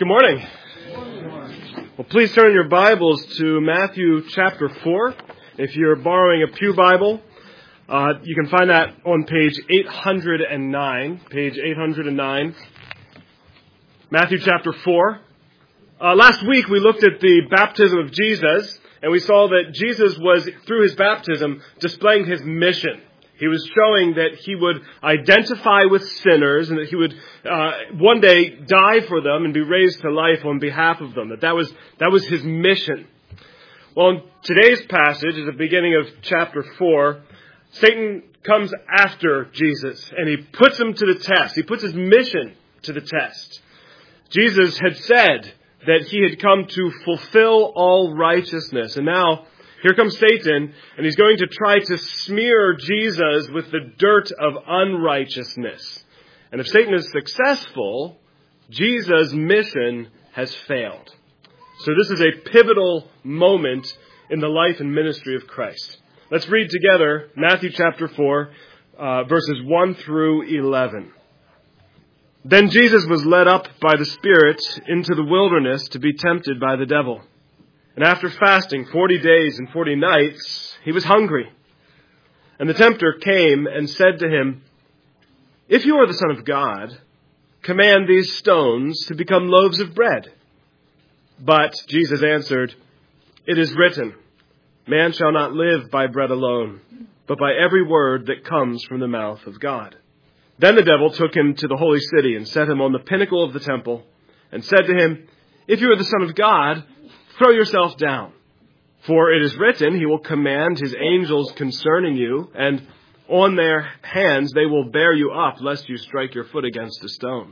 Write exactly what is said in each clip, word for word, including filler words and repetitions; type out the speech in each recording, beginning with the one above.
Good morning. Well, please turn your Bibles to Matthew chapter four. If you're borrowing a pew Bible, uh, you can find that on page eight hundred nine. Page eight hundred nine. Matthew chapter four. Uh, last week we looked at the baptism of Jesus, and we saw that Jesus was, through his baptism, displaying his mission. He was showing that he would identify with sinners and that he would uh, one day die for them and be raised to life on behalf of them. That that was, that was his mission. Well, in today's passage, at the beginning of chapter four, Satan comes after Jesus and he puts him to the test. He puts his mission to the test. Jesus had said that he had come to fulfill all righteousness. And now, here comes Satan, and he's going to try to smear Jesus with the dirt of unrighteousness. And if Satan is successful, Jesus' mission has failed. So this is a pivotal moment in the life and ministry of Christ. Let's read together Matthew chapter four, uh, verses one through eleven. Then Jesus was led up by the Spirit into the wilderness to be tempted by the devil. And after fasting forty days and forty nights, he was hungry. And the tempter came and said to him, "If you are the Son of God, command these stones to become loaves of bread." But Jesus answered, "It is written, man shall not live by bread alone, but by every word that comes from the mouth of God." Then the devil took him to the holy city and set him on the pinnacle of the temple and said to him, "If you are the Son of God, throw yourself down, for it is written, he will command his angels concerning you, and on their hands they will bear you up, lest you strike your foot against a stone."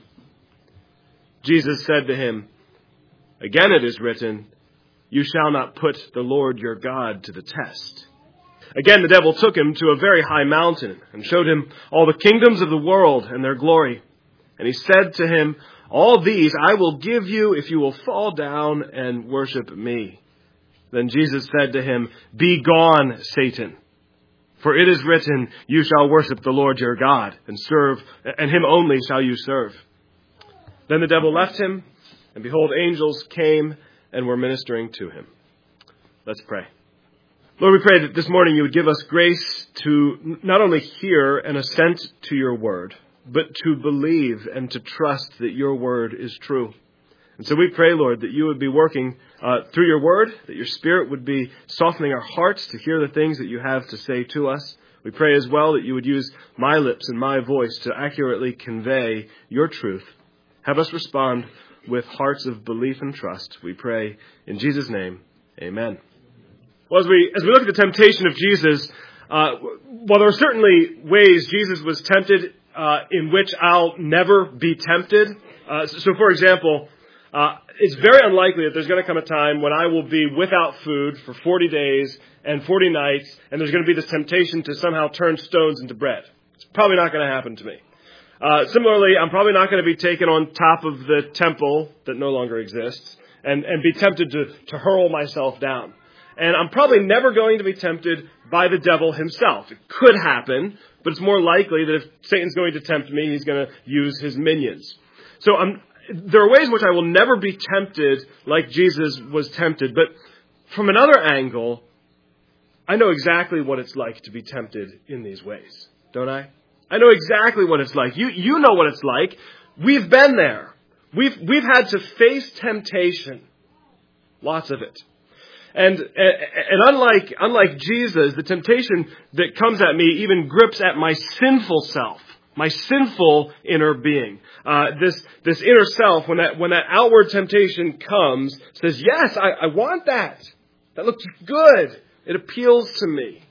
Jesus said to him, "Again it is written, you shall not put the Lord your God to the test." Again the devil took him to a very high mountain and showed him all the kingdoms of the world and their glory. And he said to him, "All these I will give you if you will fall down and worship me." Then Jesus said to him, "Be gone, Satan, for it is written, you shall worship the Lord your God and serve, and him only shall you serve." Then the devil left him, and behold, angels came and were ministering to him. Let's pray. Lord, we pray that this morning you would give us grace to not only hear and assent to your word, but to believe and to trust that your word is true. And so we pray, Lord, that you would be working uh, through your word, that your Spirit would be softening our hearts to hear the things that you have to say to us. We pray as well that you would use my lips and my voice to accurately convey your truth. Have us respond with hearts of belief and trust. We pray in Jesus' name, amen. Well, as we, as we look at the temptation of Jesus, uh, while there are certainly ways Jesus was tempted Uh, in which I'll never be tempted. Uh, so, so, for example, uh, it's very unlikely that there's going to come a time when I will be without food for forty days and forty nights, and there's going to be this temptation to somehow turn stones into bread. It's probably not going to happen to me. Uh, similarly, I'm probably not going to be taken on top of the temple that no longer exists and, and be tempted to, to hurl myself down. And I'm probably never going to be tempted by the devil himself. It could happen, but it's more likely that if Satan's going to tempt me, he's going to use his minions. So um, there are ways in which I will never be tempted like Jesus was tempted. But from another angle, I know exactly what it's like to be tempted in these ways, don't I? I know exactly what it's like. You you know what it's like. We've been there. We've we've had to face temptation. Lots of it. And, and unlike, unlike Jesus, the temptation that comes at me even grips at my sinful self, my sinful inner being. Uh, this, this inner self, when that, when that outward temptation comes, says, yes, I, I want that. That looks good. It appeals to me.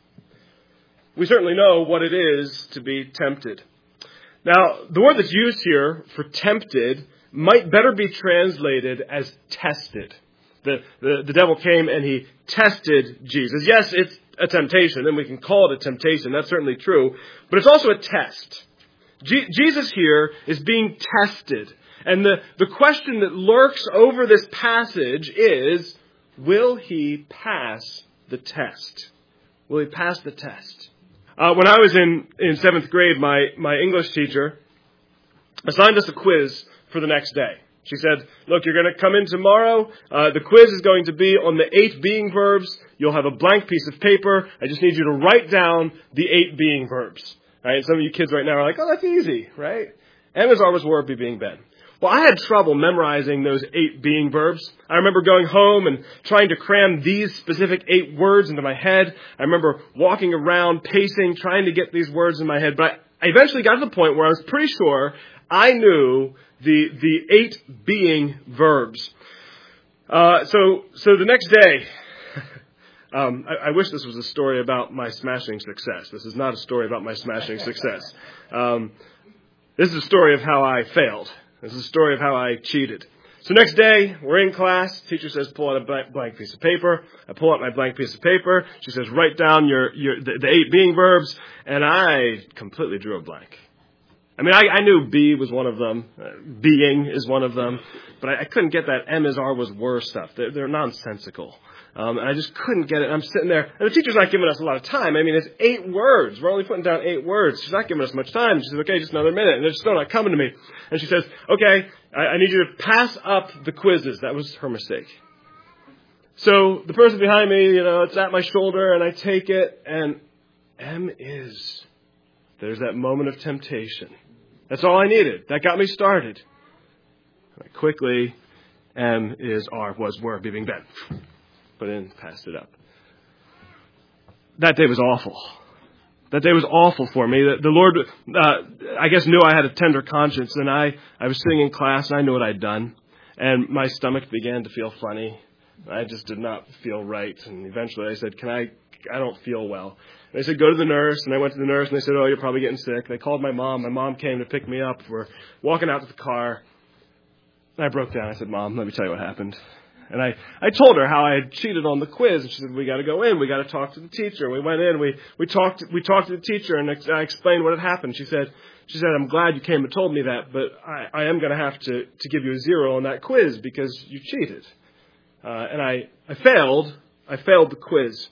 We certainly know what it is to be tempted. Now, the word that's used here for tempted might better be translated as tested. The, the, the devil came and he tested Jesus. Yes, it's a temptation, and we can call it a temptation. That's certainly true. But it's also a test. Je- Jesus here is being tested. And the, the question that lurks over this passage is, will he pass the test? Will he pass the test? Uh, when I was in, in seventh grade, my, my English teacher assigned us a quiz for the next day. She said, look, you're going to come in tomorrow. Uh, the quiz is going to be on the eight being verbs. You'll have a blank piece of paper. I just need you to write down the eight being verbs. Right? And some of you kids right now are like, oh, that's easy, right? Am, is, are, was, were, be, being, been. Well, I had trouble memorizing those eight being verbs. I remember going home and trying to cram these specific eight words into my head. I remember walking around, pacing, trying to get these words in my head. But I eventually got to the point where I was pretty sure I knew the the eight being verbs. Uh, so so the next day, um, I, I wish this was a story about my smashing success. This is not a story about my smashing success. Um, this is a story of how I failed. This is a story of how I cheated. So next day, we're in class. Teacher says, pull out a blank, blank piece of paper. I pull out my blank piece of paper. She says, write down your, your the, the eight being verbs. And I completely drew a blank. I mean, I, I knew be was one of them. Uh, being is one of them. But I, I couldn't get that am, is, are, was, were stuff. They're, they're nonsensical. Um, and I just couldn't get it. I'm sitting there. And the teacher's not giving us a lot of time. I mean, it's eight words. We're only putting down eight words. She's not giving us much time. She says, okay, just another minute. And they're still not coming to me. And she says, okay, I, I need you to pass up the quizzes. That was her mistake. So the person behind me, you know, it's at my shoulder, and I take it, and M is. There's that moment of temptation. That's all I needed. That got me started. I quickly, M is, are, was, were, be, being, been. Put in, passed it up. That day was awful. That day was awful for me. The, the Lord, uh, I guess, knew I had a tender conscience, and I, I was sitting in class, and I knew what I'd done. And my stomach began to feel funny. I just did not feel right. And eventually I said, can I, I don't feel well. And they said, go to the nurse. And I went to the nurse, and they said, oh, you're probably getting sick. They called my mom. My mom came to pick me up. We're walking out to the car. And I broke down. I said, Mom, let me tell you what happened. And I, I told her how I had cheated on the quiz. And she said, we got to go in. We got to talk to the teacher. We went in. We, we talked, we talked to the teacher, and I explained what had happened. She said, she said, I'm glad you came and told me that, but I, I am going to have to, to give you a zero on that quiz because you cheated. Uh, and I, I failed. I failed the quiz.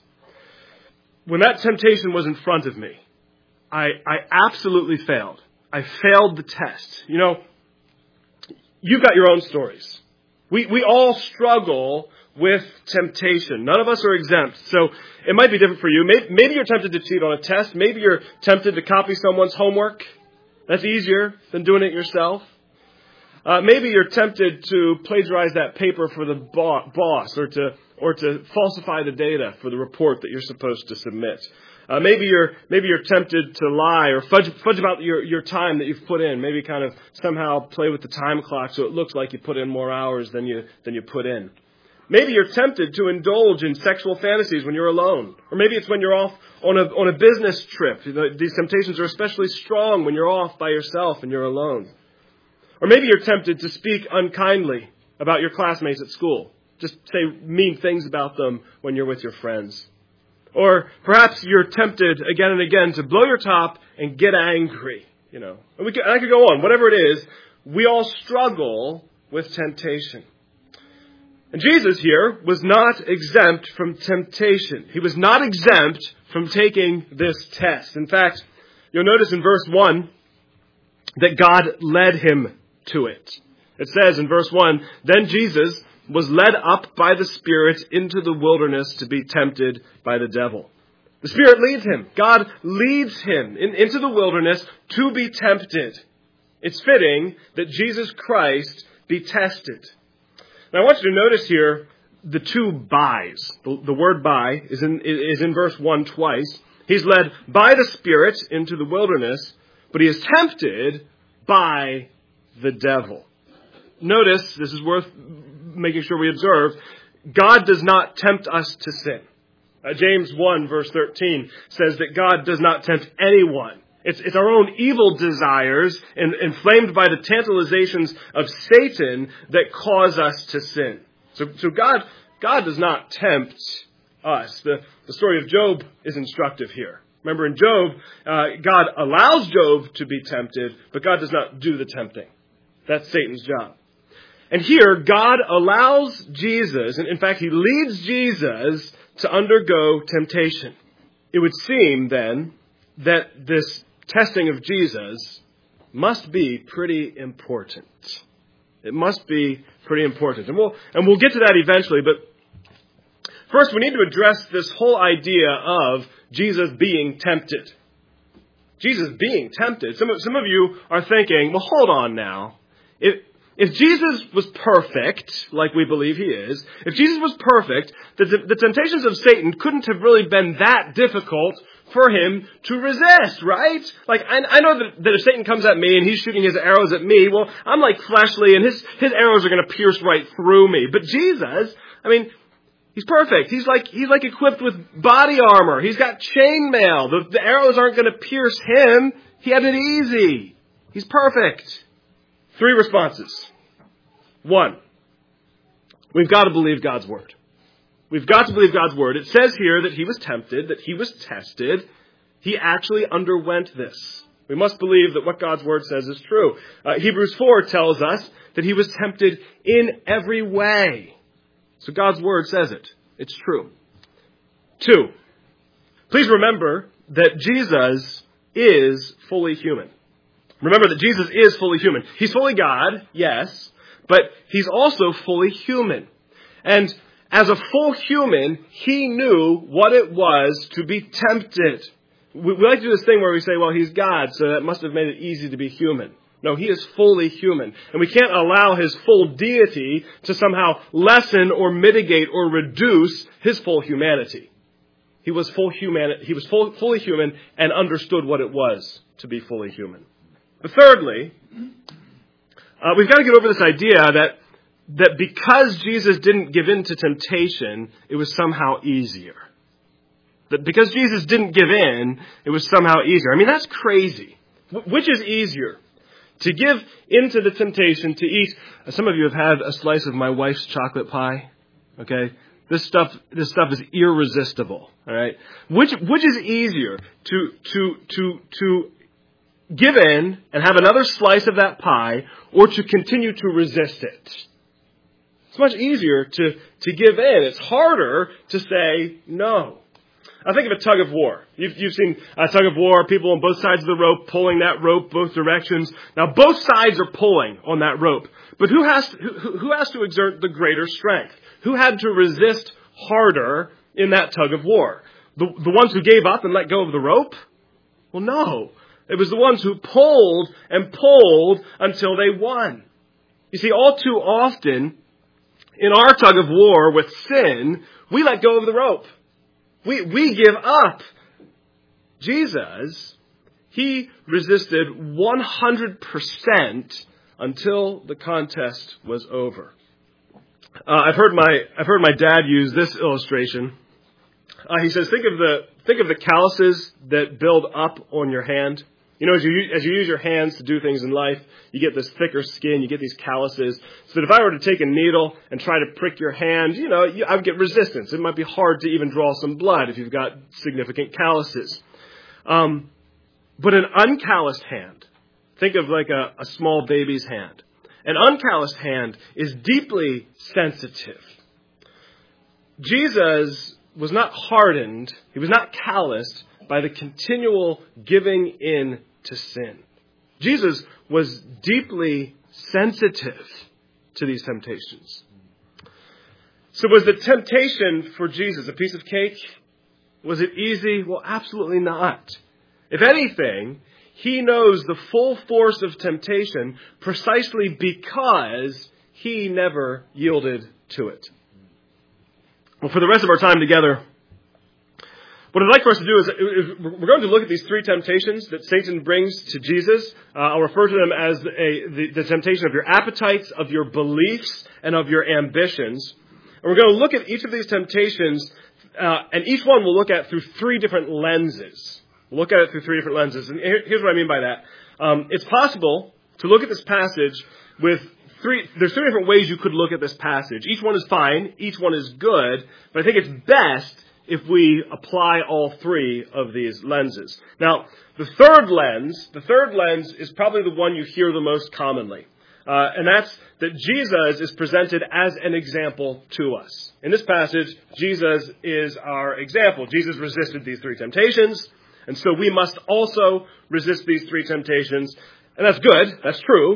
When that temptation was in front of me, I, I absolutely failed. I failed the test. You know, you've got your own stories. We we all struggle with temptation. None of us are exempt. So it might be different for you. Maybe, maybe you're tempted to cheat on a test. Maybe you're tempted to copy someone's homework. That's easier than doing it yourself. Uh, maybe you're tempted to plagiarize that paper for the bo- boss or to or to falsify the data for the report that you're supposed to submit. Uh, maybe you're maybe you're tempted to lie or fudge, fudge about your, your time that you've put in. Maybe kind of somehow play with the time clock so it looks like you put in more hours than you than you put in. Maybe you're tempted to indulge in sexual fantasies when you're alone. Or maybe it's when you're off on a on a business trip. These temptations are especially strong when you're off by yourself and you're alone. Or maybe you're tempted to speak unkindly about your classmates at school. Just say mean things about them when you're with your friends. Or perhaps you're tempted again and again to blow your top and get angry. You know, and we could, I could go on. Whatever it is, we all struggle with temptation. And Jesus here was not exempt from temptation. He was not exempt from taking this test. In fact, you'll notice in verse one that God led him to it. It says in verse one, then Jesus was led up by the Spirit into the wilderness to be tempted by the devil. The Spirit leads him. God leads him in, into the wilderness to be tempted. It's fitting that Jesus Christ be tested. Now I want you to notice here the two bys. The, the word by is in, is in verse one twice. He's led by the Spirit into the wilderness, but he is tempted by the devil. Notice, this is worth making sure we observe, God does not tempt us to sin. Uh, James one verse thirteen says that God does not tempt anyone. It's, it's our own evil desires and inflamed by the tantalizations of Satan that cause us to sin. So, so God, God does not tempt us. The, the story of Job is instructive here. Remember in Job, uh, God allows Job to be tempted, but God does not do the tempting. That's Satan's job. And here, God allows Jesus, and in fact, he leads Jesus to undergo temptation. It would seem, then, that this testing of Jesus must be pretty important. It must be pretty important. And we'll, and we'll get to that eventually, but first we need to address this whole idea of Jesus being tempted. Jesus being tempted. Some of, some of you are thinking, well, hold on now. If, if Jesus was perfect, like we believe he is, if Jesus was perfect, the, the temptations of Satan couldn't have really been that difficult for him to resist, right? Like, I, I know that, that if Satan comes at me and he's shooting his arrows at me, well, I'm like fleshly and his, his arrows are going to pierce right through me. But Jesus, I mean, he's perfect. He's like, he's like equipped with body armor. He's got chainmail. The, the arrows aren't going to pierce him. He had it easy. He's perfect. Three responses. One, we've got to believe God's word. We've got to believe God's word. It says here that he was tempted, that he was tested. He actually underwent this. We must believe that what God's word says is true. Uh, Hebrews four tells us that he was tempted in every way. So God's word says it. It's true. Two, please remember that Jesus is fully human. Remember that Jesus is fully human. He's fully God, yes, but he's also fully human. And as a full human, he knew what it was to be tempted. We like to do this thing where we say, well, he's God, so that must have made it easy to be human. No, he is fully human. And we can't allow his full deity to somehow lessen or mitigate or reduce his full humanity. He was full human, he was full, fully human and understood what it was to be fully human. But thirdly, uh, we've got to get over this idea that that because Jesus didn't give in to temptation, it was somehow easier. That because Jesus didn't give in, it was somehow easier. I mean, that's crazy. Which is easier? To give into the temptation to eat. Some of you have had a slice of my wife's chocolate pie. Okay? This stuff, this stuff is irresistible. All right? Which, which is easier? To, to, to, to give in and have another slice of that pie, or to continue to resist it? It's much easier to, to give in. It's harder to say no. I think of a tug of war. You've, you've seen a tug of war, people on both sides of the rope pulling that rope both directions. Now, both sides are pulling on that rope. But who has to, who, who has to exert the greater strength? Who had to resist harder in that tug of war? The, the ones who gave up and let go of the rope? Well, no. It was the ones who pulled and pulled until they won. You see, all too often, in our tug of war with sin, we let go of the rope. We, we give up. Jesus, he resisted one hundred percent until the contest was over. Uh, I've heard my, I've heard my dad use this illustration. Uh, he says, think of the, think of the calluses that build up on your hand. You know, as you, as you use your hands to do things in life, you get this thicker skin, you get these calluses. So that if I were to take a needle and try to prick your hand, you know, you, I would get resistance. It might be hard to even draw some blood if you've got significant calluses. Um, but an uncalloused hand, think of like a, a small baby's hand. An uncalloused hand is deeply sensitive. Jesus was not hardened, he was not calloused by the continual giving in to sin. Jesus was deeply sensitive to these temptations. So was the temptation for Jesus a piece of cake? Was it easy? Well, absolutely not. If anything, he knows the full force of temptation precisely because he never yielded to it. Well, for the rest of our time together, what I'd like for us to do is, is we're going to look at these three temptations that Satan brings to Jesus. Uh, I'll refer to them as a, the, the temptation of your appetites, of your beliefs, and of your ambitions. And we're going to look at each of these temptations, uh, and each one we'll look at through three different lenses. We'll look at it through three different lenses. And here, here's what I mean by that. Um, it's possible to look at this passage with three, there's three different ways you could look at this passage. Each one is fine. Each one is good. But I think it's best if we apply all three of these lenses. Now, the third lens, the third lens is probably the one you hear the most commonly. Uh, and that's that Jesus is presented as an example to us. In this passage, Jesus is our example. Jesus resisted these three temptations, and so we must also resist these three temptations. And that's good, that's true,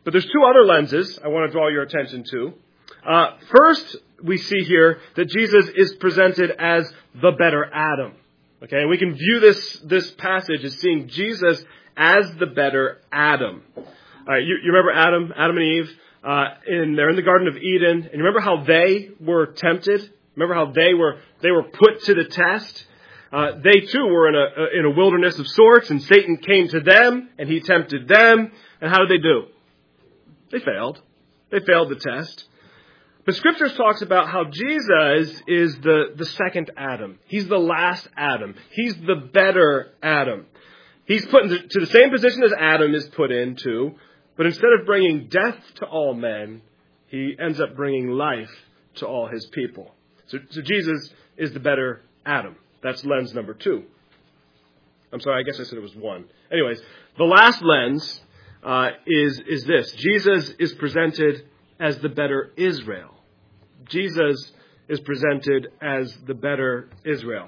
But there's two other lenses I want to draw your attention to. Uh, first, we see here that Jesus is presented as the better Adam. Okay, and we can view this, this passage as seeing Jesus as the better Adam. All right, you, you remember Adam, Adam and Eve, uh, in, they're in the Garden of Eden, and you remember how they were tempted? Remember how they were, they were put to the test? Uh, they too were in a, in a wilderness of sorts, and Satan came to them, and he tempted them, and how did they do? They failed. They failed the test. But Scripture talks about how Jesus is the, the second Adam. He's the last Adam. He's the better Adam. He's put into the same position as Adam is put into, but instead of bringing death to all men, he ends up bringing life to all his people. So, so Jesus is the better Adam. That's lens number two. I'm sorry, I guess I said it was one. Anyways, the last lens uh, is, is this. Jesus is presented as the better Israel. Jesus is presented as the better Israel.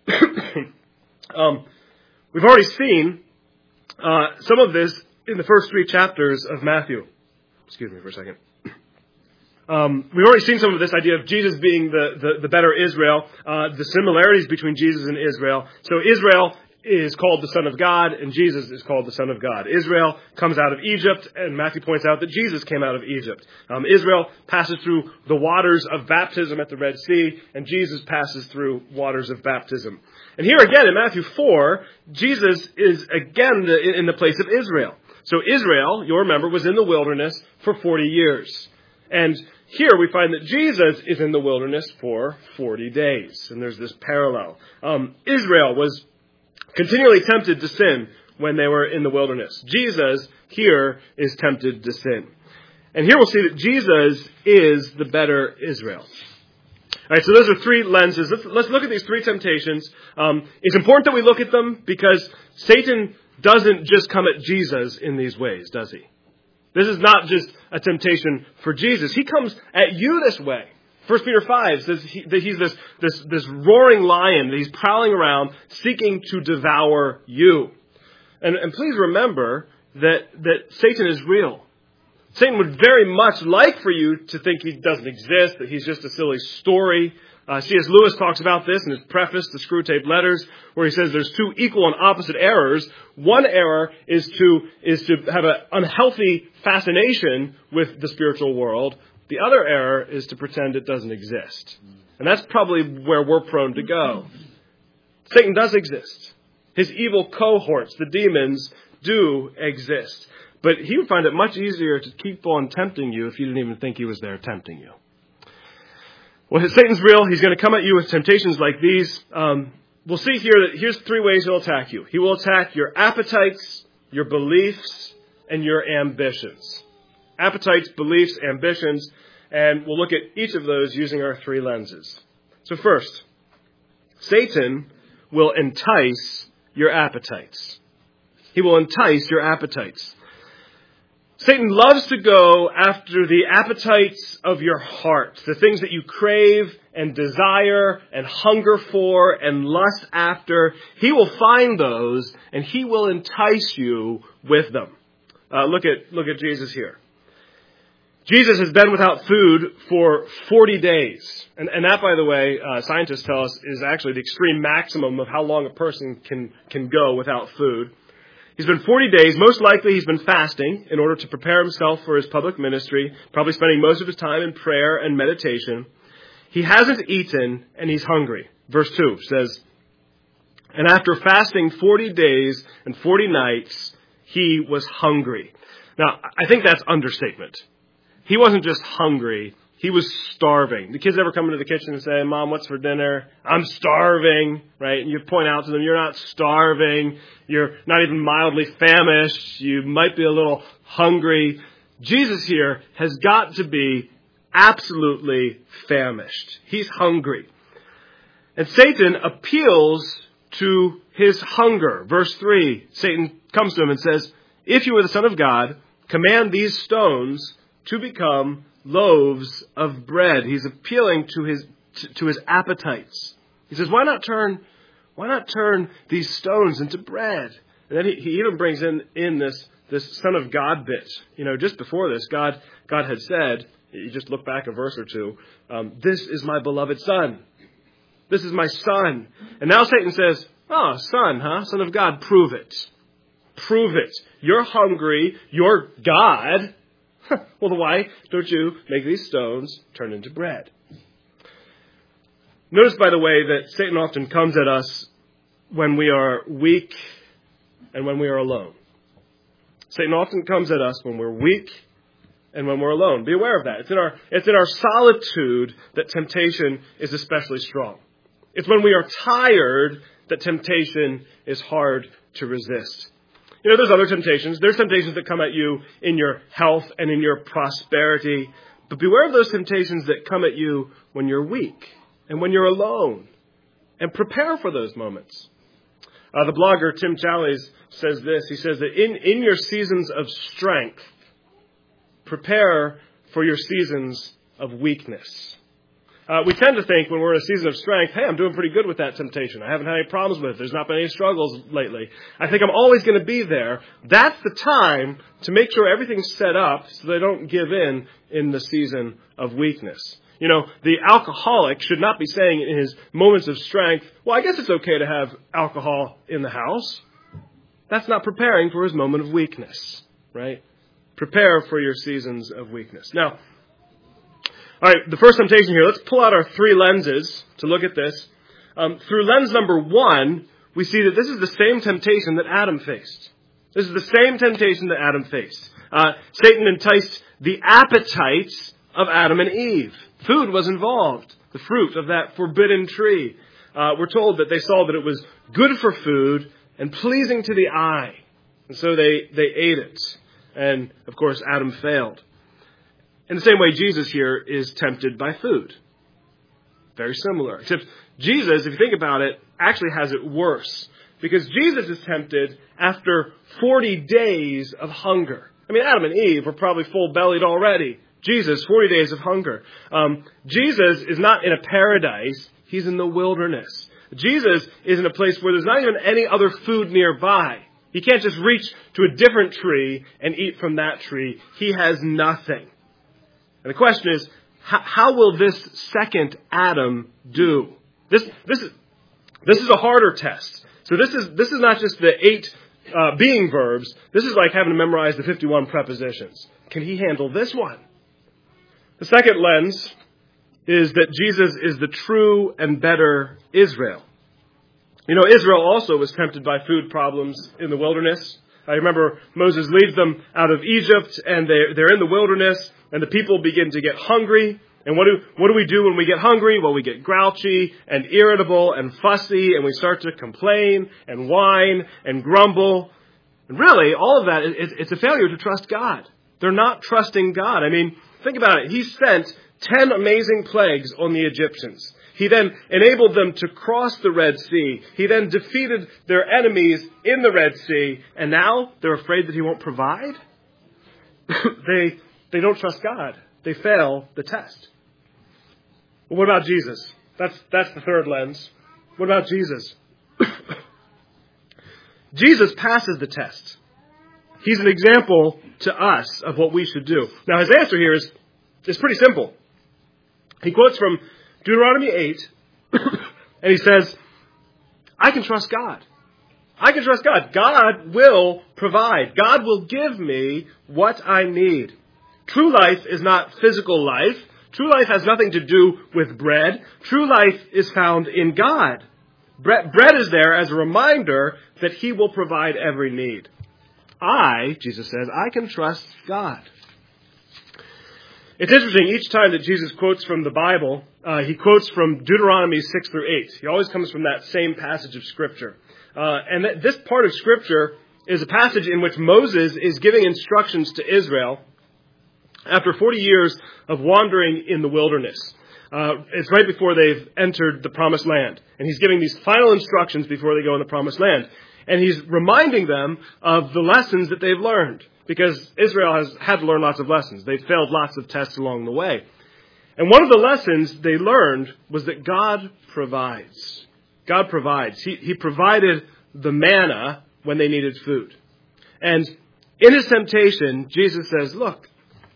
um, we've already seen uh, some of this in the first three chapters of Matthew. Excuse me for a second. Um, we've already seen some of this idea of Jesus being the, the, the better Israel, uh, the similarities between Jesus and Israel. So Israel is called the Son of God, and Jesus is called the Son of God. Israel comes out of Egypt, and Matthew points out that Jesus came out of Egypt. Um, Israel passes through the waters of baptism at the Red Sea, and Jesus passes through waters of baptism. And here again in Matthew four, Jesus is again the, in the place of Israel. So Israel, you'll remember, was in the wilderness for forty years. And here we find that Jesus is in the wilderness for forty days. And there's this parallel. Um, Israel was continually tempted to sin when they were in the wilderness. Jesus here is tempted to sin. And here we'll see that Jesus is the better Israel. All right, so those are three lenses. Let's, let's look at these three temptations. Um, it's important that we look at them because Satan doesn't just come at Jesus in these ways, does he? This is not just a temptation for Jesus. He comes at you this way. First Peter five says he, that he's this, this, this roaring lion, that he's prowling around seeking to devour you. And, and please remember that, that Satan is real. Satan would very much like for you to think he doesn't exist, that he's just a silly story. Uh, C S Lewis talks about this in his preface to Screwtape Letters, where he says there's two equal and opposite errors. One error is to is to have an unhealthy fascination with the spiritual world. The other error is to pretend it doesn't exist. And that's probably where we're prone to go. Satan does exist. His evil cohorts, the demons, do exist. But he would find it much easier to keep on tempting you if you didn't even think he was there tempting you. Well, Satan's real. He's going to come at you with temptations like these. Um, we'll see here that here's three ways he'll attack you. He will attack your appetites, your beliefs, and your ambitions. Appetites, beliefs, ambitions, and we'll look at each of those using our three lenses. So first, Satan will entice your appetites. He will entice your appetites. Satan loves to go after the appetites of your heart, the things that you crave and desire and hunger for and lust after. He will find those and he will entice you with them. Uh, look at look at Jesus here. Jesus has been without food for forty days. And, and that, by the way, uh, scientists tell us is actually the extreme maximum of how long a person can, can go without food. He's been forty days. Most likely he's been fasting in order to prepare himself for his public ministry, probably spending most of his time in prayer and meditation. He hasn't eaten and he's hungry. Verse two says, and after fasting forty days and forty nights, he was hungry. Now, I think that's understatement. He wasn't just hungry. He was starving. The kids ever come into the kitchen and say, Mom, what's for dinner? I'm starving, right? And you point out to them, you're not starving. You're not even mildly famished. You might be a little hungry. Jesus here has got to be absolutely famished. He's hungry. And Satan appeals to his hunger. Verse three, Satan comes to him and says, if you are the Son of God, command these stones to become loaves of bread. He's appealing to his to, to his appetites. He says, why not turn why not turn these stones into bread? And then he, he even brings in, in this, this Son of God bit. You know, just before this, God God had said, you just look back a verse or two, um, this is my beloved Son. This is my Son. And now Satan says, oh, Son, huh? Son of God, prove it. Prove it. You're hungry. You're God. Well, then why don't you make these stones turn into bread? Notice, by the way, that Satan often comes at us when we are weak and when we are alone. Satan often comes at us when we're weak and when we're alone. Be aware of that. It's in our, it's in our solitude that temptation is especially strong. It's when we are tired that temptation is hard to resist. You know, there's other temptations. There's temptations that come at you in your health and in your prosperity. But beware of those temptations that come at you when you're weak and when you're alone. And prepare for those moments. Uh, the blogger Tim Challies says this. He says that in, in your seasons of strength, prepare for your seasons of weakness. Uh, we tend to think when we're in a season of strength, hey, I'm doing pretty good with that temptation. I haven't had any problems with it. There's not been any struggles lately. I think I'm always going to be there. That's the time to make sure everything's set up so they don't give in in the season of weakness. You know, the alcoholic should not be saying in his moments of strength, well, I guess it's okay to have alcohol in the house. That's not preparing for his moment of weakness, right? Prepare for your seasons of weakness. Now, all right, the first temptation here, let's pull out our three lenses to look at this. Um, through lens number one, we see that this is the same temptation that Adam faced. This is the same temptation that Adam faced. Uh, Satan enticed the appetites of Adam and Eve. Food was involved, the fruit of that forbidden tree. Uh, we're told that they saw that it was good for food and pleasing to the eye. And so they, they ate it. And, of course, Adam failed. In the same way, Jesus here is tempted by food. Very similar. Except Jesus, if you think about it, actually has it worse. Because Jesus is tempted after forty days of hunger. I mean, Adam and Eve were probably full-bellied already. Jesus, forty days of hunger. Um, Jesus is not in a paradise. He's in the wilderness. Jesus is in a place where there's not even any other food nearby. He can't just reach to a different tree and eat from that tree. He has nothing. And the question is, how, how will this second Adam do? This, this is, this is a harder test. So this is, this is not just the eight uh, being verbs. This is like having to memorize the fifty-one prepositions. Can he handle this one? The second lens is that Jesus is the true and better Israel. You know, Israel also was tempted by food problems in the wilderness. I remember Moses leads them out of Egypt, and they're, they're in the wilderness, and the people begin to get hungry. And what do, what do we do when we get hungry? Well, we get grouchy and irritable and fussy, and we start to complain and whine and grumble. And really, all of that, it, it's a failure to trust God. They're not trusting God. I mean, think about it. He sent ten amazing plagues on the Egyptians. He then enabled them to cross the Red Sea. He then defeated their enemies in the Red Sea. And now they're afraid that he won't provide? they, they don't trust God. They fail the test. Well, what about Jesus? That's, that's the third lens. What about Jesus? Jesus passes the test. He's an example to us of what we should do. Now, his answer here is, is pretty simple. He quotes from Deuteronomy eight, and he says, I can trust God. I can trust God. God will provide. God will give me what I need. True life is not physical life. True life has nothing to do with bread. True life is found in God. Bread, bread is there as a reminder that he will provide every need. I, Jesus says, I can trust God. It's interesting, each time that Jesus quotes from the Bible, uh, he quotes from Deuteronomy six through eight. He always comes from that same passage of Scripture. Uh, and th- this part of Scripture is a passage in which Moses is giving instructions to Israel after forty years of wandering in the wilderness. Uh, it's right before they've entered the Promised Land. And he's giving these final instructions before they go in the Promised Land. And he's reminding them of the lessons that they've learned. Because Israel has had to learn lots of lessons. They've failed lots of tests along the way. And one of the lessons they learned was that God provides. God provides. He, he provided the manna when they needed food. And In his temptation, Jesus says, look,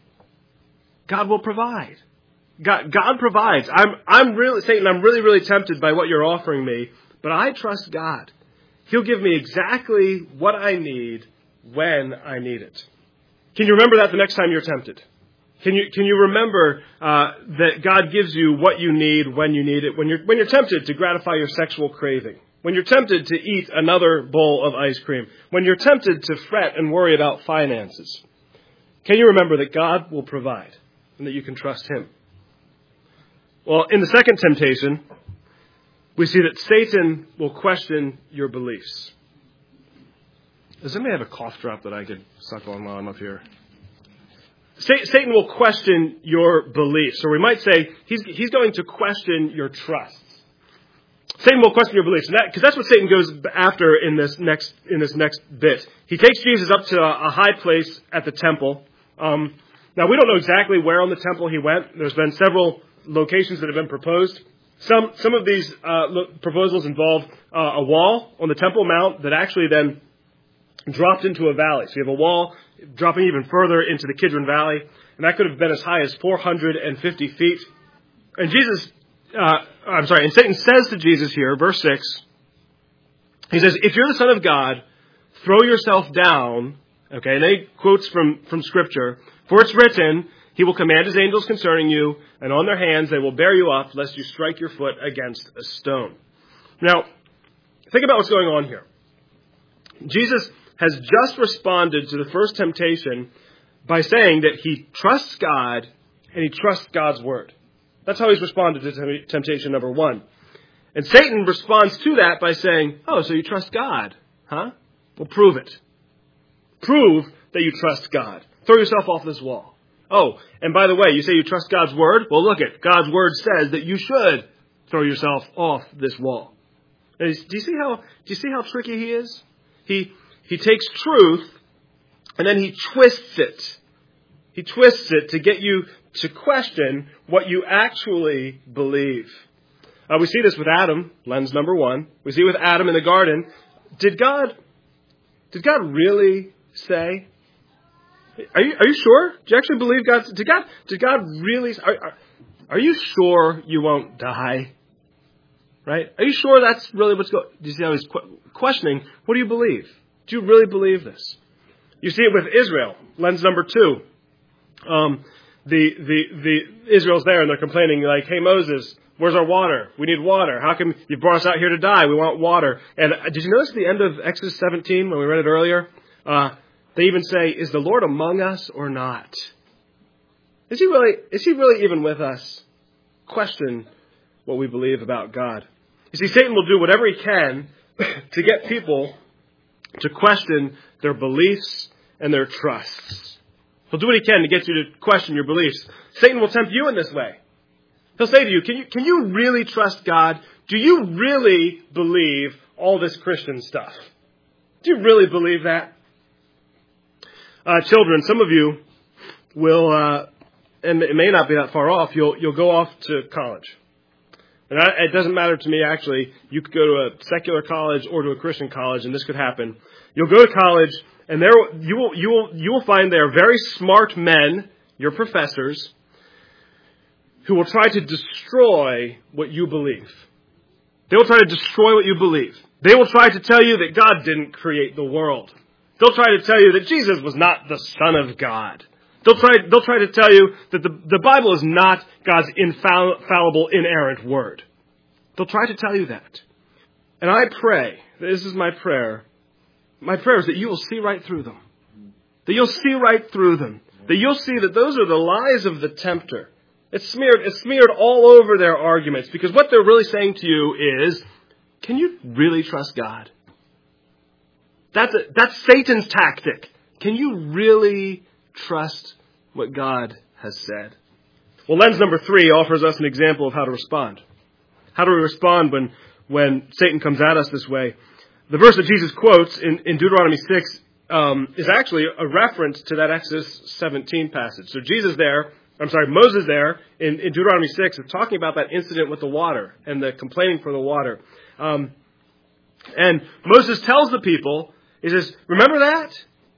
God will provide. God, God provides. I'm, I'm really, Satan, I'm really, really tempted by what you're offering me, but I trust God. He'll give me exactly what I need when I need it. Can you remember that the next time you're tempted? Can you, can you remember uh, that God gives you what you need when you need it? When you're, when you're tempted to gratify your sexual craving. When you're tempted to eat another bowl of ice cream. When you're tempted to fret and worry about finances. Can you remember that God will provide and that you can trust Him? Well, in the second temptation, we see that Satan will question your beliefs. Does anybody have a cough drop that I could suck on while I'm up here? Satan will question your beliefs, or we might say he's, he's going to question your trusts. Satan will question your beliefs, because that, that's what Satan goes after in this next in this next bit. He takes Jesus up to a, a high place at the temple. Um, now, we don't know exactly where on the temple he went. There's been several locations that have been proposed. Some some of these uh, proposals involve uh, a wall on the Temple Mount that actually then dropped into a valley. So you have a wall dropping even further into the Kidron Valley, and that could have been as high as four hundred fifty feet. And Jesus, uh, I'm sorry, and Satan says to Jesus here, verse six, he says, if you're the Son of God, throw yourself down, okay, and then he quotes from, from Scripture, for it's written, He will command His angels concerning you, and on their hands they will bear you up, lest you strike your foot against a stone. Now, think about what's going on here. Jesus has just responded to the first temptation by saying that he trusts God and he trusts God's word. That's how he's responded to temptation number one. And Satan responds to that by saying, oh, so you trust God, huh? Well, prove it. Prove that you trust God. Throw yourself off this wall. Oh, and by the way, you say you trust God's word? Well, look it. God's word says that you should throw yourself off this wall. Do you see how, do you see how tricky he is? He, he takes truth and then he twists it. He twists it to get you to question what you actually believe. Uh, we see this with Adam, lens number one. We see it with Adam in the garden. Did God, did God really say? Are you, are you sure? Do you actually believe God? Did God, did God really, are, are, are you sure you won't die? Right? Are you sure that's really what's going on? Do you see how he's questioning? What do you believe? Do you really believe this? You see it with Israel, lens number two. Um, the, the, the Israel's there and they're complaining like, hey, Moses, where's our water? We need water. How come you brought us out here to die? We want water. And did you notice at the end of Exodus seventeen when we read it earlier? Uh, they even say, is the Lord among us or not? Is he really, is he really even with us? Question what we believe about God. You see, Satan will do whatever he can to get people to question their beliefs and their trusts. He'll do what he can to get you to question your beliefs. Satan will tempt you in this way. He'll say to you, can you, can you really trust God? Do you really believe all this Christian stuff? Do you really believe that? Uh, children, some of you will, uh, and it may not be that far off, you'll, you'll go off to college. And I, it doesn't matter to me, actually. You could go to a secular college or to a Christian college, and this could happen. You'll go to college, and there you will you will you will find there very smart men, your professors, who will try to destroy what you believe. They will try to destroy what you believe. They will try to tell you that God didn't create the world. They'll try to tell you that Jesus was not the Son of God. They'll try, they'll try to tell you that the, the Bible is not God's infallible, inerrant word. They'll try to tell you that. And I pray, this is my prayer, my prayer is that you will see right through them. That you'll see right through them. That you'll see that those are the lies of the tempter. It's smeared, it's smeared all over their arguments. Because what they're really saying to you is, can you really trust God? That's, a, that's Satan's tactic. Can you really trust what God has said? Well, lens number three offers us an example of how to respond. How do we respond when, when Satan comes at us this way? The verse that Jesus quotes in, in Deuteronomy six um, is actually a reference to that Exodus seventeen passage. So Jesus there, I'm sorry, Moses there in, in Deuteronomy six is talking about that incident with the water and the complaining for the water. Um, and Moses tells the people, he says, remember that?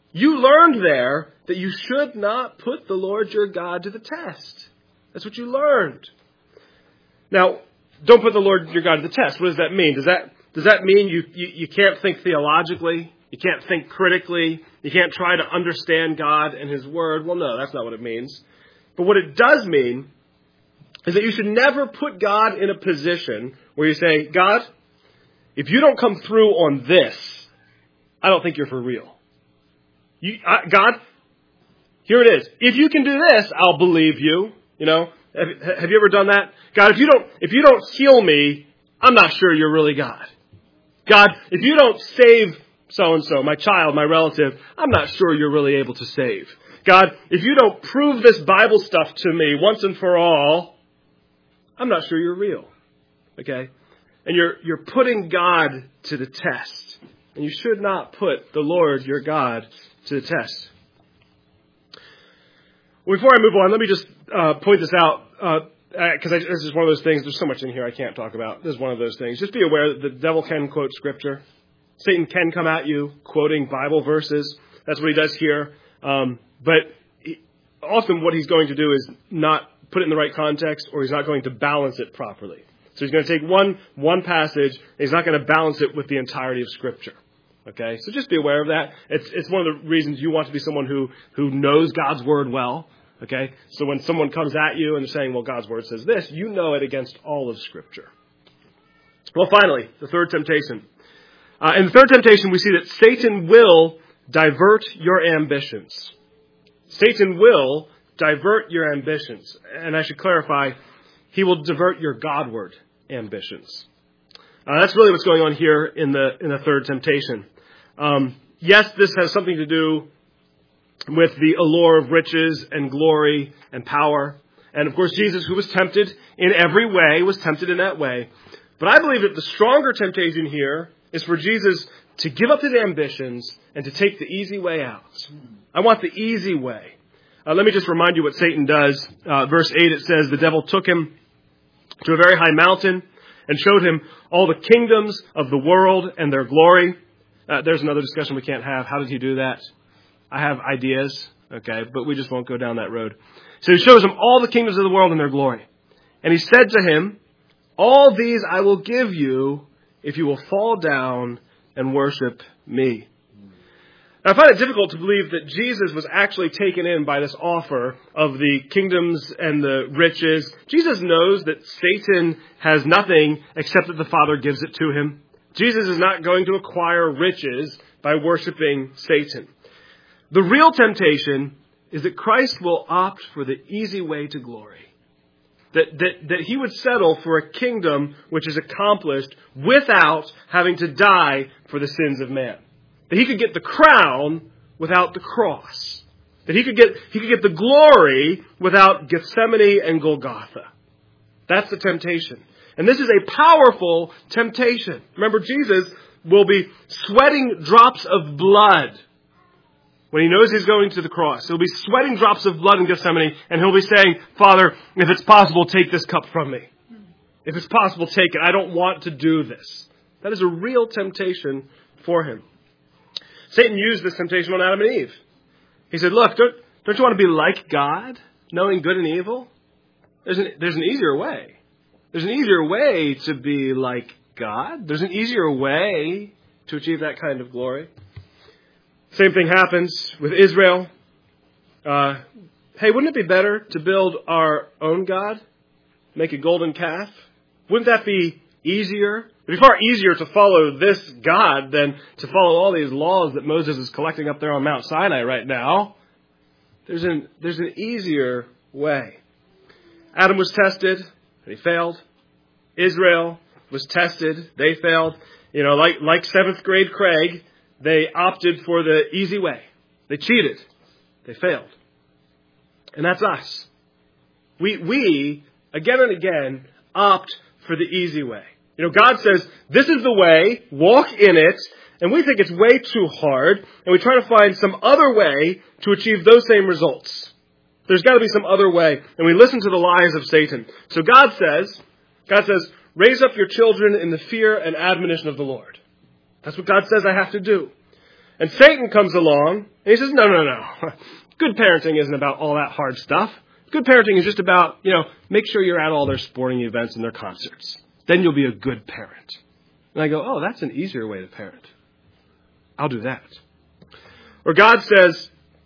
You learned there that you should not put the Lord your God to the test. That's what you learned. Now, don't put the Lord your God to the test. What does that mean? Does that does that mean you, you, you can't think theologically? You can't think critically? You can't try to understand God and His Word? Well, no, that's not what it means. But what it does mean is that you should never put God in a position where you say, God, if you don't come through on this, I don't think you're for real. You, I, God, here it is. If you can do this, I'll believe you. You know, have, have you ever done that? God, if you don't, if you don't heal me, I'm not sure you're really God. God, if you don't save so-and-so, my child, my relative, I'm not sure you're really able to save. God, if you don't prove this Bible stuff to me once and for all, I'm not sure you're real. Okay? And you're, you're putting God to the test. And you should not put the Lord, your God, to the test. Before I move on, let me just uh, point this out, because uh, this is one of those things, there's so much in here I can't talk about. This is one of those things. Just be aware that the devil can quote Scripture. Satan can come at you quoting Bible verses. That's what he does here. Um, but he, often what he's going to do is not put it in the right context, or he's not going to balance it properly. So he's going to take one one passage, and he's not going to balance it with the entirety of Scripture. Okay, so just be aware of that. It's it's one of the reasons you want to be someone who, who knows God's Word well. Okay, so when someone comes at you and they're saying, well, God's Word says this, you know it against all of Scripture. Well, finally, the third temptation. Uh, in the third temptation, we see that Satan will divert your ambitions. Satan will divert your ambitions. And I should clarify, he will divert your Godward ambitions. Uh, that's really what's going on here in the in the third temptation. Um, yes, this has something to do with the allure of riches and glory and power. And of course, Jesus, who was tempted in every way, was tempted in that way. But I believe that the stronger temptation here is for Jesus to give up his ambitions and to take the easy way out. I want the easy way. Uh, let me just remind you what Satan does. Uh, verse eight, it says, the devil took him to a very high mountain and showed him all the kingdoms of the world and their glory. Uh, there's another discussion we can't have. How did he do that? I have ideas, okay, but we just won't go down that road. So he shows him all the kingdoms of the world and their glory. And he said to him, all these I will give you if you will fall down and worship me. Now, I find it difficult to believe that Jesus was actually taken in by this offer of the kingdoms and the riches. Jesus knows that Satan has nothing except that the Father gives it to him. Jesus is not going to acquire riches by worshiping Satan. The real temptation is that Christ will opt for the easy way to glory. That, that, that he would settle for a kingdom which is accomplished without having to die for the sins of man. That he could get the crown without the cross. That he could get, he could get the glory without Gethsemane and Golgotha. That's the temptation. And this is a powerful temptation. Remember, Jesus will be sweating drops of blood when he knows he's going to the cross. He'll be sweating drops of blood in Gethsemane, and he'll be saying, Father, if it's possible, take this cup from me. If it's possible, take it. I don't want to do this. That is a real temptation for him. Satan used this temptation on Adam and Eve. He said, look, don't, don't you want to be like God, knowing good and evil? There's an, there's an easier way. There's an easier way to be like God. There's an easier way to achieve that kind of glory. Same thing happens with Israel. Uh, hey, wouldn't it be better to build our own God? Make a golden calf? Wouldn't that be easier? It'd be far easier to follow this God than to follow all these laws that Moses is collecting up there on Mount Sinai right now. There's an, there's an easier way. Adam was tested, and he failed. Israel was tested, they failed. You know, like, like seventh grade Craig, they opted for the easy way. They cheated. They failed. And that's us. We, we, again and again, opt for the easy way. You know, God says, this is the way, walk in it, and we think it's way too hard, and we try to find some other way to achieve those same results. There's got to be some other way, and we listen to the lies of Satan. So God says, God says, raise up your children in the fear and admonition of the Lord. That's what God says I have to do. And Satan comes along and he says, no, no, no. Good parenting isn't about all that hard stuff. Good parenting is just about, you know, make sure you're at all their sporting events and their concerts. Then you'll be a good parent. And I go, oh, that's an easier way to parent. I'll do that. Or God says,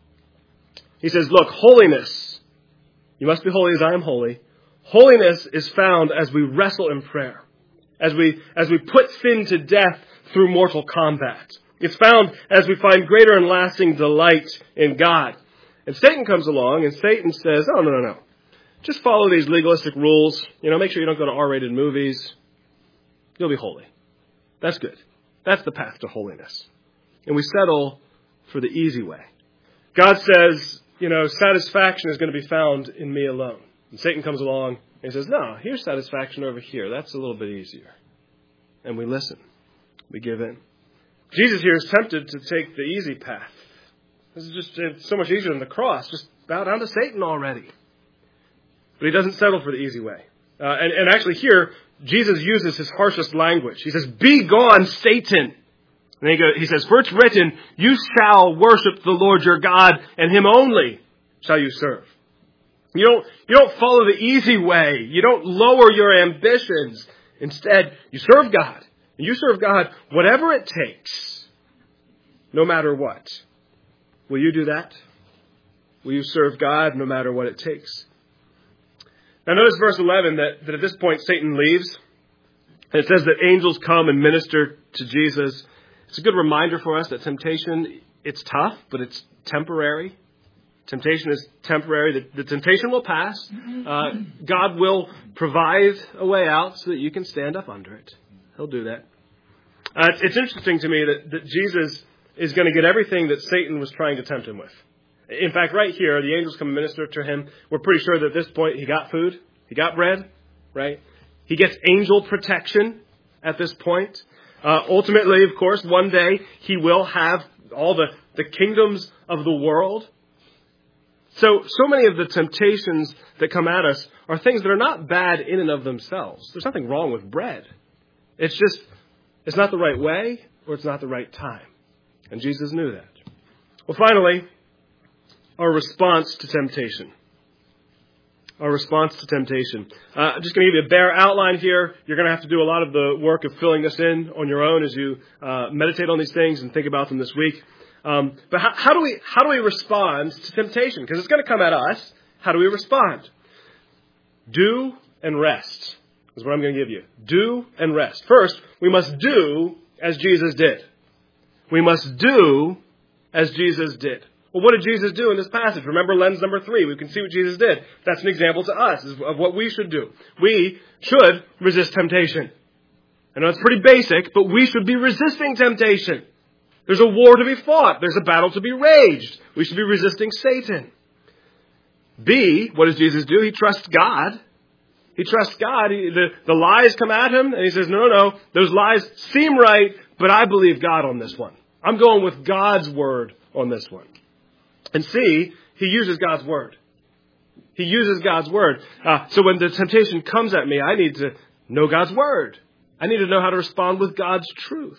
he says, look, holiness, you must be holy as I am holy. Holiness is found as we wrestle in prayer, as we, as we put sin to death through mortal combat. It's found as we find greater and lasting delight in God. And Satan comes along and Satan says, oh, no, no, no. Just follow these legalistic rules. You know, make sure you don't go to R-rated movies. You'll be holy. That's good. That's the path to holiness. And we settle for the easy way. God says, you know, satisfaction is going to be found in me alone. And Satan comes along and he says, no, here's satisfaction over here. That's a little bit easier. And we listen. We give in. Jesus here is tempted to take the easy path. This is just it's so much easier than the cross. Just bow down to Satan already. But he doesn't settle for the easy way. Uh, and, and actually here, Jesus uses his harshest language. He says, be gone, Satan. And he, goes, he says, for it's written, you shall worship the Lord your God, and him only shall you serve. You don't, you don't follow the easy way. You don't lower your ambitions. Instead, you serve God. And you serve God whatever it takes, no matter what. Will you do that? Will you serve God no matter what it takes? Now notice verse eleven that, that at this point Satan leaves. And it says that angels come and minister to Jesus. It's a good reminder for us that temptation, it's tough, but it's temporary. Temptation is temporary. The, the temptation will pass. Uh, God will provide a way out so that you can stand up under it. He'll do that. Uh, it's, it's interesting to me that, that Jesus is going to get everything that Satan was trying to tempt him with. In fact, right here, the angels come and minister to him. We're pretty sure that at this point he got food. He got bread, right? He gets angel protection at this point. Uh, ultimately, of course, one day he will have all the, the kingdoms of the world. So, so many of the temptations that come at us are things that are not bad in and of themselves. There's nothing wrong with bread. It's just, it's not the right way or it's not the right time. And Jesus knew that. Well, finally, our response to temptation. Our response to temptation. Uh, I'm just going to give you a bare outline here. You're going to have to do a lot of the work of filling this in on your own as you uh, meditate on these things and think about them this week. Um, but how, how do we how do we respond to temptation? Because it's going to come at us. How do we respond? Do and rest is what I'm going to give you. Do and rest. First, we must do as Jesus did. We must do as Jesus did. Well, what did Jesus do in this passage? Remember lens number three. We can see what Jesus did. That's an example to us of what we should do. We should resist temptation. I know it's pretty basic, but we should be resisting temptation. There's a war to be fought. There's a battle to be waged. We should be resisting Satan. B, what does Jesus do? He trusts God. He trusts God. He, the, the lies come at him, and he says, no, no, no, those lies seem right, but I believe God on this one. I'm going with God's word on this one. And C, he uses God's word. He uses God's word. Uh, so when the temptation comes at me, I need to know God's word. I need to know how to respond with God's truth.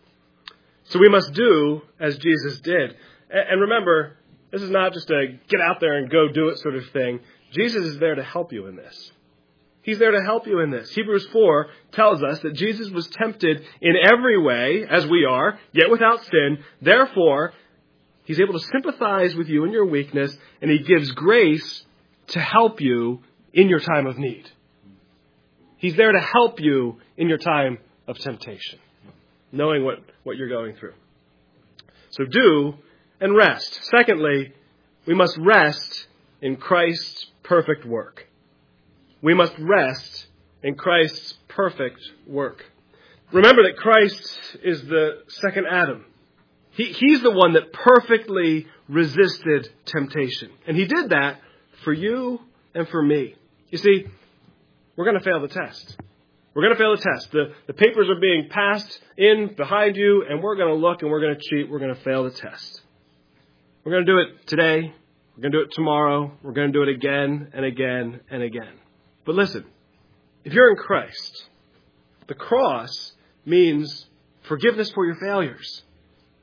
So we must do as Jesus did. And remember, this is not just a get out there and go do it sort of thing. Jesus is there to help you in this. He's there to help you in this. Hebrews four tells us that Jesus was tempted in every way, as we are, yet without sin. Therefore, he's able to sympathize with you in your weakness, and he gives grace to help you in your time of need. He's there to help you in your time of temptation, knowing what, what you're going through. So do and rest. Secondly, we must rest in Christ's perfect work. We must rest in Christ's perfect work. Remember that Christ is the second Adam. He, he's the one that perfectly resisted temptation. And he did that for you and for me. You see, we're going to fail the test. We're going to fail the test. The, the papers are being passed in behind you, and we're going to look and we're going to cheat. We're going to fail the test. We're going to do it today. We're going to do it tomorrow. We're going to do it again and again and again. But listen, if you're in Christ, the cross means forgiveness for your failures.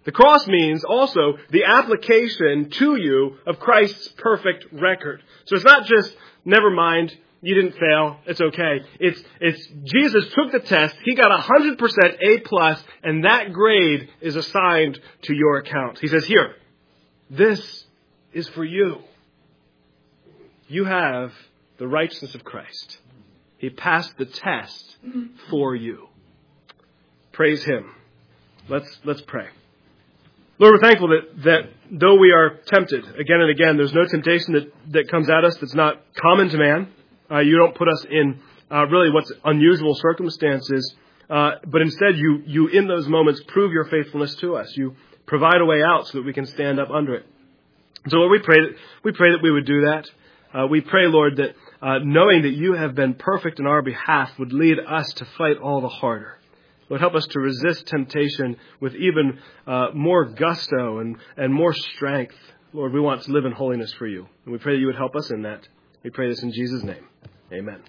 The cross means also the application to you of Christ's perfect record. So it's not just, never mind, you didn't fail, it's okay. It's, it's Jesus took the test, he got one hundred percent A plus, and that grade is assigned to your account. He says, here, this is for you. You have the righteousness of Christ. He passed the test for you. Praise him. Let's, let's pray. Lord, we're thankful that, that though we are tempted again and again, there's no temptation that, that comes at us that's not common to man. Uh, you don't put us in uh, really what's unusual circumstances, uh, but instead you, you in those moments prove your faithfulness to us. You provide a way out so that we can stand up under it. So Lord, we pray that, we pray that we would do that. Uh, we pray, Lord, that uh, knowing that you have been perfect in our behalf would lead us to fight all the harder. Lord, help us to resist temptation with even uh, more gusto and, and more strength. Lord, we want to live in holiness for you. And we pray that you would help us in that. We pray this in Jesus' name. Amen.